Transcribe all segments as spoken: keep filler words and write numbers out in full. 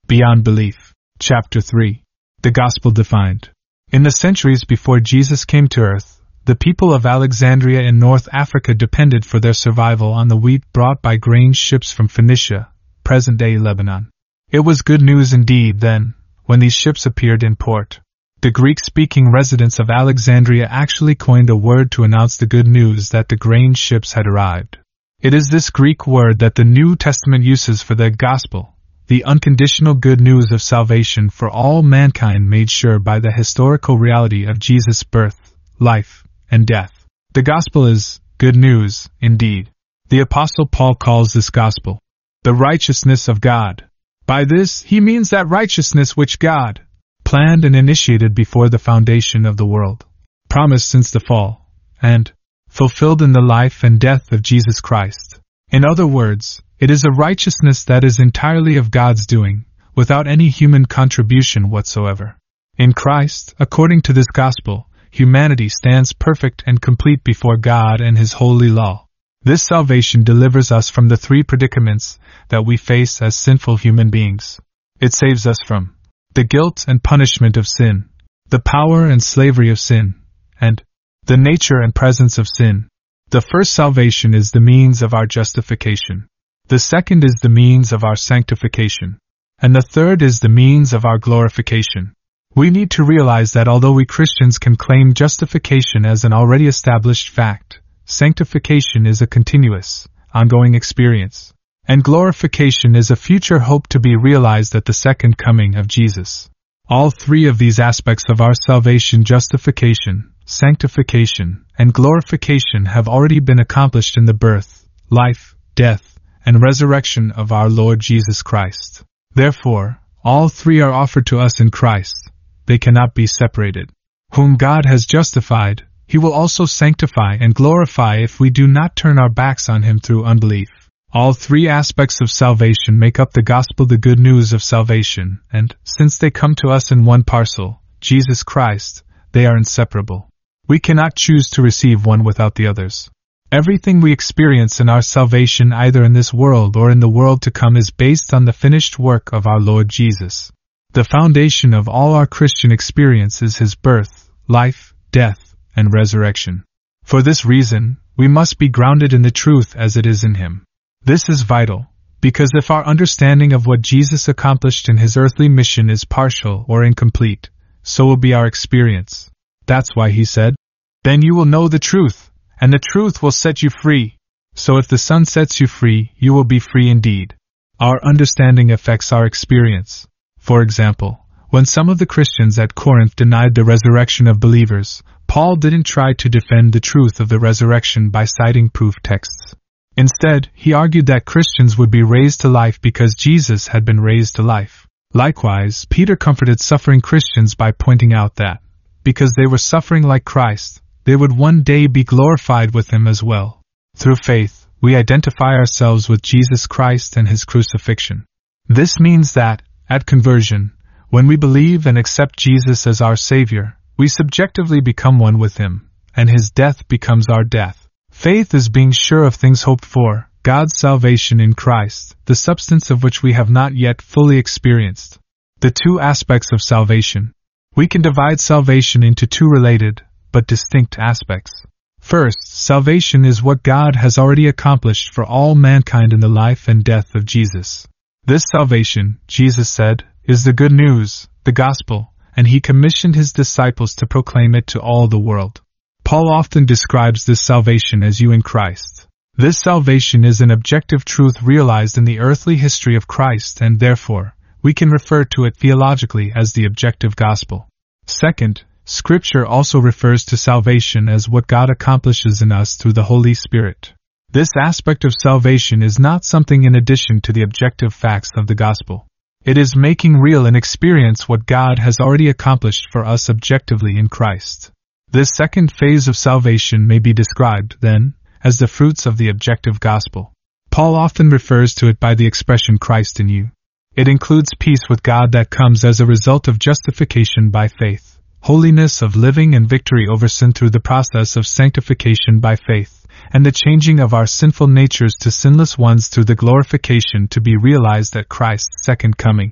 Beyond Belief. Chapter three. The Gospel Defined. In the centuries before Jesus came to earth, the people of Alexandria in North Africa depended for their survival on the wheat brought by grain ships from Phoenicia, present-day Lebanon. It was good news indeed, then, when these ships appeared in port. The Greek-speaking residents of Alexandria actually coined a word to announce the good news that the grain ships had arrived. It is this Greek word that the New Testament uses for the gospel, the unconditional good news of salvation for all mankind made sure by the historical reality of Jesus' birth, life, and death. The gospel is good news, indeed. The Apostle Paul calls this gospel the righteousness of God. By this, he means that righteousness which God planned and initiated before the foundation of the world, promised since the fall, and fulfilled in the life and death of Jesus Christ. In other words, it is a righteousness that is entirely of God's doing, without any human contribution whatsoever. In Christ, according to this gospel, humanity stands perfect and complete before God and His holy law. This salvation delivers us from the three predicaments that we face as sinful human beings. It saves us from the guilt and punishment of sin, the power and slavery of sin, and the nature and presence of sin. The first salvation is the means of our justification. The second is the means of our sanctification. And the third is the means of our glorification. We need to realize that although we Christians can claim justification as an already established fact, sanctification is a continuous, ongoing experience, and glorification is a future hope to be realized at the second coming of Jesus. All three of these aspects of our salvation, justification, sanctification, and glorification, have already been accomplished in the birth, life, death, and resurrection of our Lord Jesus Christ. Therefore, all three are offered to us in Christ. They cannot be separated. Whom God has justified, He will also sanctify and glorify if we do not turn our backs on Him through unbelief. All three aspects of salvation make up the gospel, the good news of salvation, and, since they come to us in one parcel, Jesus Christ, they are inseparable. We cannot choose to receive one without the others. Everything we experience in our salvation, either in this world or in the world to come, is based on the finished work of our Lord Jesus. The foundation of all our Christian experience is His birth, life, death, and resurrection. For this reason, we must be grounded in the truth as it is in Him. This is vital, because if our understanding of what Jesus accomplished in His earthly mission is partial or incomplete, so will be our experience. That's why He said, "Then you will know the truth, and the truth will set you free." So if the Son sets you free, you will be free indeed. Our understanding affects our experience. For example, when some of the Christians at Corinth denied the resurrection of believers, Paul didn't try to defend the truth of the resurrection by citing proof texts. Instead, he argued that Christians would be raised to life because Jesus had been raised to life. Likewise, Peter comforted suffering Christians by pointing out that, because they were suffering like Christ, they would one day be glorified with Him as well. Through faith, we identify ourselves with Jesus Christ and His crucifixion. This means that, at conversion, when we believe and accept Jesus as our Savior, we subjectively become one with Him, and His death becomes our death. Faith is being sure of things hoped for, God's salvation in Christ, the substance of which we have not yet fully experienced. The two aspects of salvation. We can divide salvation into two related, but distinct aspects. First, salvation is what God has already accomplished for all mankind in the life and death of Jesus. This salvation, Jesus said, is the good news, the gospel, and He commissioned His disciples to proclaim it to all the world. Paul often describes this salvation as you in Christ. This salvation is an objective truth realized in the earthly history of Christ, and therefore, we can refer to it theologically as the objective gospel. Second, Scripture also refers to salvation as what God accomplishes in us through the Holy Spirit. This aspect of salvation is not something in addition to the objective facts of the gospel. It is making real and experience what God has already accomplished for us objectively in Christ. This second phase of salvation may be described, then, as the fruits of the objective gospel. Paul often refers to it by the expression Christ in you. It includes peace with God that comes as a result of justification by faith, holiness of living and victory over sin through the process of sanctification by faith, and the changing of our sinful natures to sinless ones through the glorification to be realized at Christ's second coming.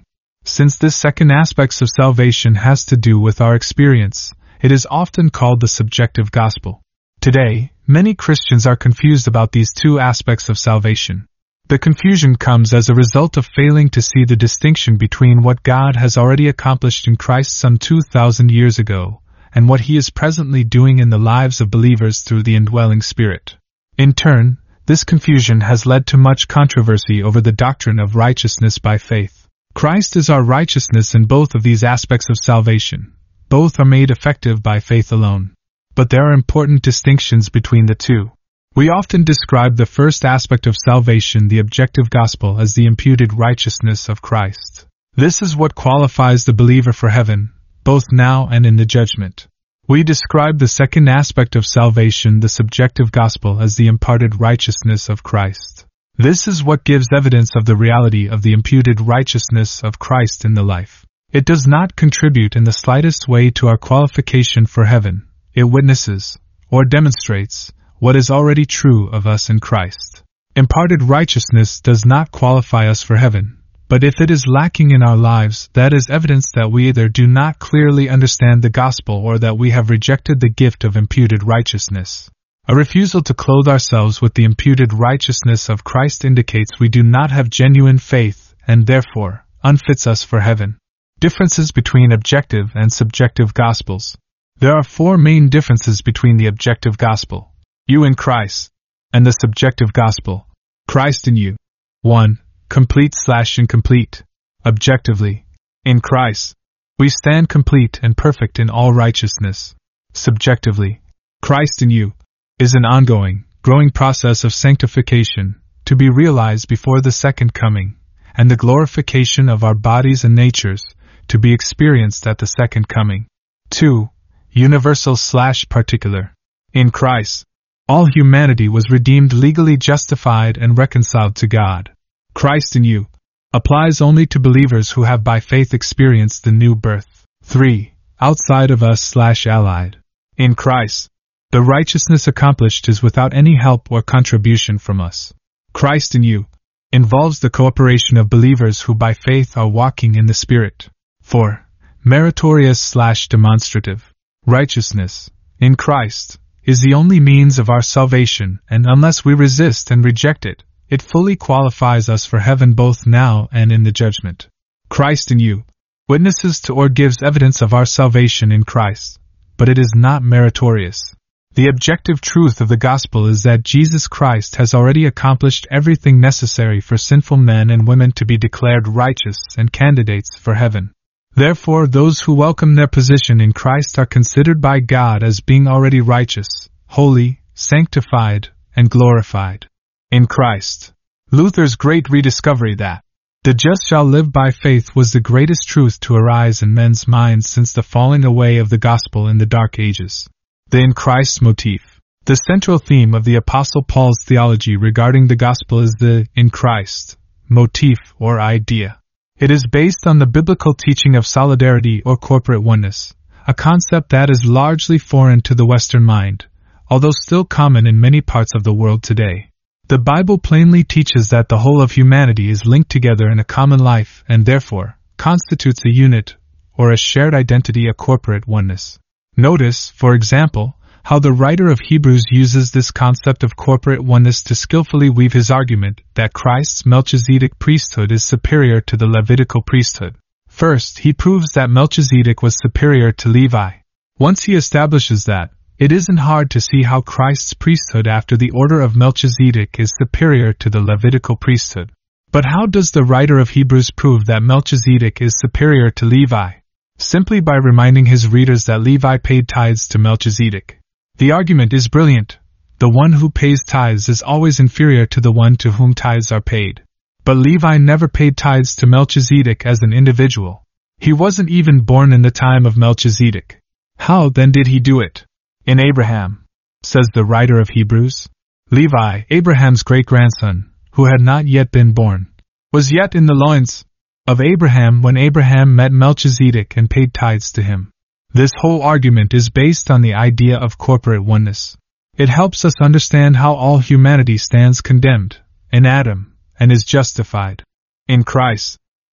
Since this second aspect of salvation has to do with our experience, it is often called the subjective gospel. Today, many Christians are confused about these two aspects of salvation. The confusion comes as a result of failing to see the distinction between what God has already accomplished in Christ some two thousand years ago, and what He is presently doing in the lives of believers through the indwelling Spirit. In turn, this confusion has led to much controversy over the doctrine of righteousness by faith. Christ is our righteousness in both of these aspects of salvation. Both are made effective by faith alone. But there are important distinctions between the two. We often describe the first aspect of salvation, the objective gospel, as the imputed righteousness of Christ. This is what qualifies the believer for heaven, both now and in the judgment. We describe the second aspect of salvation, the subjective gospel, as the imparted righteousness of Christ. This is what gives evidence of the reality of the imputed righteousness of Christ in the life. It does not contribute in the slightest way to our qualification for heaven. It witnesses, or demonstrates, what is already true of us in Christ. Imparted righteousness does not qualify us for heaven, but if it is lacking in our lives, that is evidence that we either do not clearly understand the gospel or that we have rejected the gift of imputed righteousness. A refusal to clothe ourselves with the imputed righteousness of Christ indicates we do not have genuine faith and therefore unfits us for heaven. Differences between objective and subjective gospels. There are four main differences between the objective gospel, you in Christ, and the subjective gospel, Christ in you. one. Complete slash incomplete. Objectively, in Christ, we stand complete and perfect in all righteousness. Subjectively, Christ in you is an ongoing, growing process of sanctification to be realized before the second coming, and the glorification of our bodies and natures to be experienced at the second coming. two. Universal slash particular. In Christ, all humanity was redeemed, legally justified and reconciled to God. Christ in you applies only to believers who have by faith experienced the new birth. three. Outside of us slash allied. In Christ, the righteousness accomplished is without any help or contribution from us. Christ in you involves the cooperation of believers who by faith are walking in the Spirit. four. Meritorious slash demonstrative. Righteousness, in Christ, is the only means of our salvation, and unless we resist and reject it, it fully qualifies us for heaven both now and in the judgment. Christ in you witnesses to or gives evidence of our salvation in Christ, but it is not meritorious. The objective truth of the gospel is that Jesus Christ has already accomplished everything necessary for sinful men and women to be declared righteous and candidates for heaven. Therefore, those who welcome their position in Christ are considered by God as being already righteous, holy, sanctified, and glorified. In Christ, Luther's great rediscovery that the just shall live by faith was the greatest truth to arise in men's minds since the falling away of the gospel in the Dark Ages. The in Christ motif. The central theme of the Apostle Paul's theology regarding the gospel is the in Christ motif or idea. It is based on the biblical teaching of solidarity or corporate oneness, a concept that is largely foreign to the Western mind, although still common in many parts of the world today. The Bible plainly teaches that the whole of humanity is linked together in a common life and therefore constitutes a unit, or a shared identity, a corporate oneness. Notice, for example, how the writer of Hebrews uses this concept of corporate oneness to skillfully weave his argument that Christ's Melchizedek priesthood is superior to the Levitical priesthood. First, he proves that Melchizedek was superior to Levi. Once he establishes that, it isn't hard to see how Christ's priesthood after the order of Melchizedek is superior to the Levitical priesthood. But how does the writer of Hebrews prove that Melchizedek is superior to Levi? Simply by reminding his readers that Levi paid tithes to Melchizedek. The argument is brilliant. The one who pays tithes is always inferior to the one to whom tithes are paid. But Levi never paid tithes to Melchizedek as an individual. He wasn't even born in the time of Melchizedek. How then did he do it? In Abraham, says the writer of Hebrews. Levi, Abraham's great-grandson, who had not yet been born, was yet in the loins of Abraham when Abraham met Melchizedek and paid tithes to him. This whole argument is based on the idea of corporate oneness. It helps us understand how all humanity stands condemned in Adam and is justified in Christ.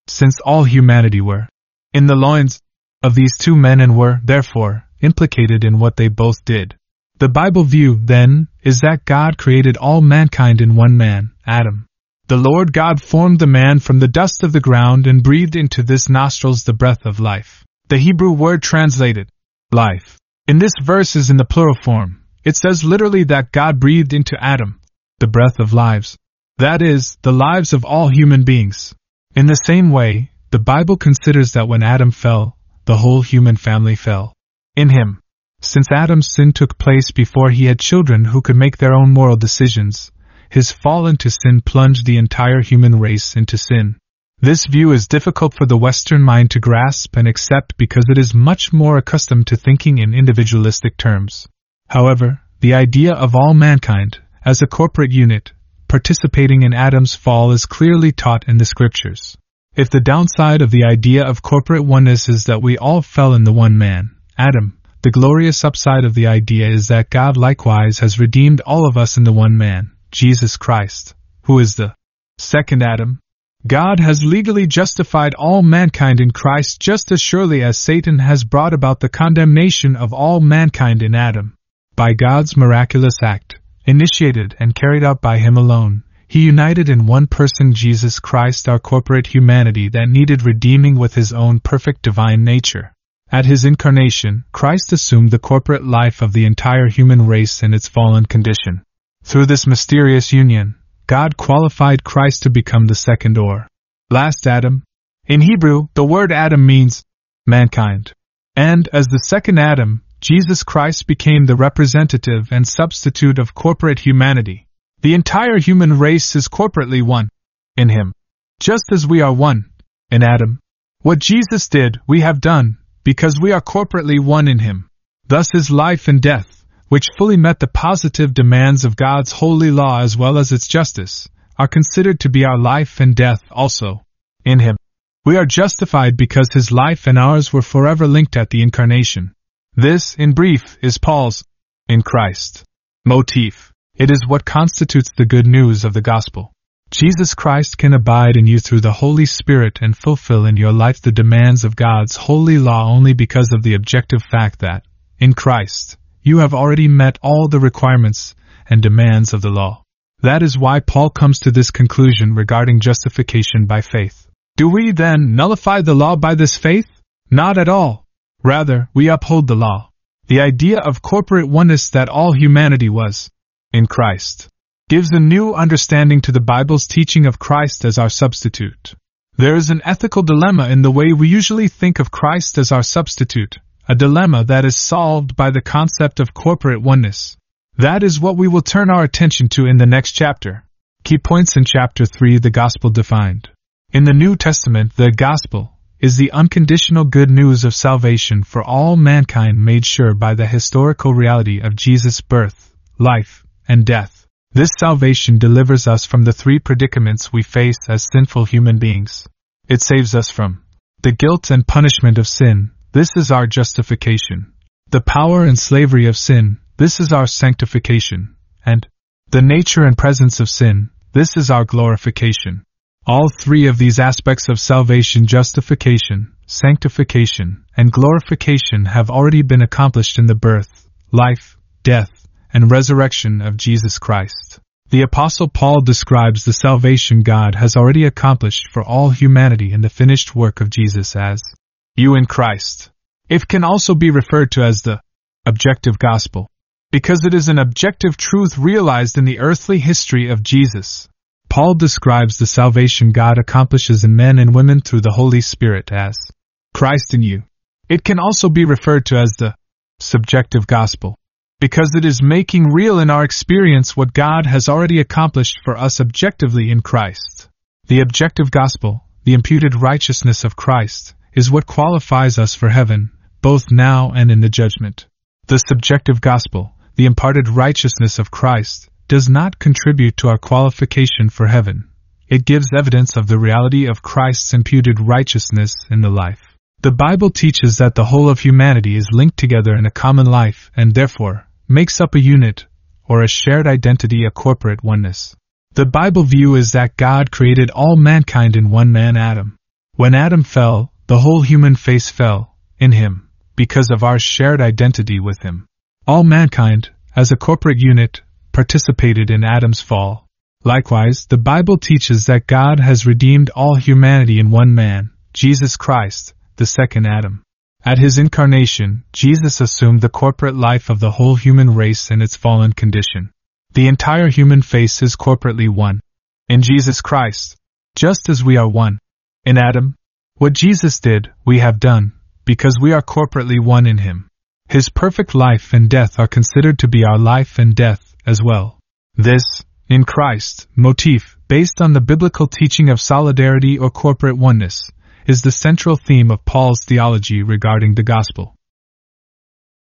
since all humanity were in the loins of these two men and were, therefore, implicated in what they both did. The Bible view, then, is that God created all mankind in one man, Adam. The Lord God formed the man from the dust of the ground and breathed into his nostrils the breath of life. The Hebrew word translated, life, in this verse is in the plural form. It says literally that God breathed into Adam the breath of lives. That is, the lives of all human beings. In the same way, the Bible considers that when Adam fell, the whole human family fell in him. Since Adam's sin took place before he had children who could make their own moral decisions, his fall into sin plunged the entire human race into sin. This view is difficult for the Western mind to grasp and accept because it is much more accustomed to thinking in individualistic terms. However, the idea of all mankind, as a corporate unit, participating in Adam's fall is clearly taught in the Scriptures. If the downside of the idea of corporate oneness is that we all fell in the one man, Adam, the glorious upside of the idea is that God likewise has redeemed all of us in the one man, Jesus Christ, who is the second Adam. God has legally justified all mankind in Christ just as surely as Satan has brought about the condemnation of all mankind in Adam. By God's miraculous act, initiated and carried out by Him alone, He united in one person Jesus Christ our corporate humanity that needed redeeming with His own perfect divine nature. At His incarnation, Christ assumed the corporate life of the entire human race in its fallen condition. Through this mysterious union, God qualified Christ to become the second or last Adam. In Hebrew, the word Adam means mankind. And as the second Adam, Jesus Christ became the representative and substitute of corporate humanity. The entire human race is corporately one in Him, just as we are one in Adam. What Jesus did, we have done, because we are corporately one in Him. Thus His life and death, which fully met the positive demands of God's holy law as well as its justice, are considered to be our life and death also in Him. We are justified because His life and ours were forever linked at the incarnation. This, in brief, is Paul's in Christ motif. It is what constitutes the good news of the gospel. Jesus Christ can abide in you through the Holy Spirit and fulfill in your life the demands of God's holy law only because of the objective fact that, in Christ, you have already met all the requirements and demands of the law. That is why Paul comes to this conclusion regarding justification by faith. Do we then nullify the law by this faith? Not at all. Rather, we uphold the law. The idea of corporate oneness that all humanity was in Christ gives a new understanding to the Bible's teaching of Christ as our substitute. There is an ethical dilemma in the way we usually think of Christ as our substitute, a dilemma that is solved by the concept of corporate oneness. That is what we will turn our attention to in the next chapter. Key points in chapter three: the gospel defined. In the New Testament, the gospel is the unconditional good news of salvation for all mankind made sure by the historical reality of Jesus' birth, life, and death. This salvation delivers us from the three predicaments we face as sinful human beings. It saves us from the guilt and punishment of sin. This is our justification. The power and slavery of sin. This is our sanctification. And the nature and presence of sin. This is our glorification. All three of these aspects of salvation, justification, sanctification, and glorification, have already been accomplished in the birth, life, death, and resurrection of Jesus Christ. The Apostle Paul describes the salvation God has already accomplished for all humanity in the finished work of Jesus as you in Christ. It can also be referred to as the objective gospel, because it is an objective truth realized in the earthly history of Jesus. Paul describes the salvation God accomplishes in men and women through the Holy Spirit as Christ in you. It can also be referred to as the subjective gospel, because it is making real in our experience what God has already accomplished for us objectively in Christ. The objective gospel, the imputed righteousness of Christ, is what qualifies us for heaven, both now and in the judgment. The subjective gospel, the imparted righteousness of Christ, does not contribute to our qualification for heaven. It gives evidence of the reality of Christ's imputed righteousness in the life. The Bible teaches that the whole of humanity is linked together in a common life and therefore makes up a unit, or a shared identity, a corporate oneness. The Bible view is that God created all mankind in one man, Adam. When Adam fell, the whole human face fell, in him, because of our shared identity with him. All mankind, as a corporate unit, participated in Adam's fall. Likewise, the Bible teaches that God has redeemed all humanity in one man, Jesus Christ, the second Adam. At his incarnation, Jesus assumed the corporate life of the whole human race and its fallen condition. The entire human face is corporately one. In Jesus Christ, just as we are one. In Adam, what Jesus did, we have done, because we are corporately one in him. His perfect life and death are considered to be our life and death as well. This, in Christ, motif, based on the biblical teaching of solidarity or corporate oneness, is the central theme of Paul's theology regarding the gospel.